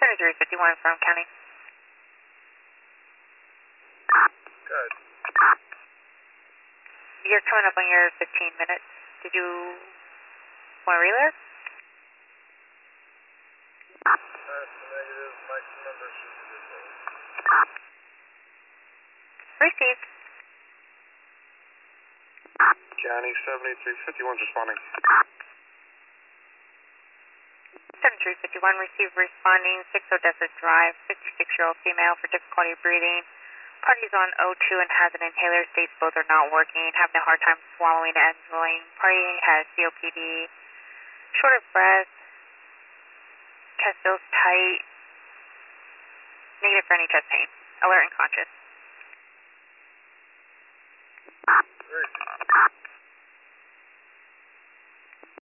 7351 from County. Good. You're coming up on your 15 minutes. Did you want to relay? That's the negative. Mike's number should be this way. Received. County 7351 responding. 7351 received responding 6 Odessa Drive, 56-year-old female for difficulty breathing. Party's on O2 and has an inhaler. States both are not working, having a hard time swallowing and swallowing. Party has COPD, short of breath, chest feels tight, negative for any chest pain, alert and conscious.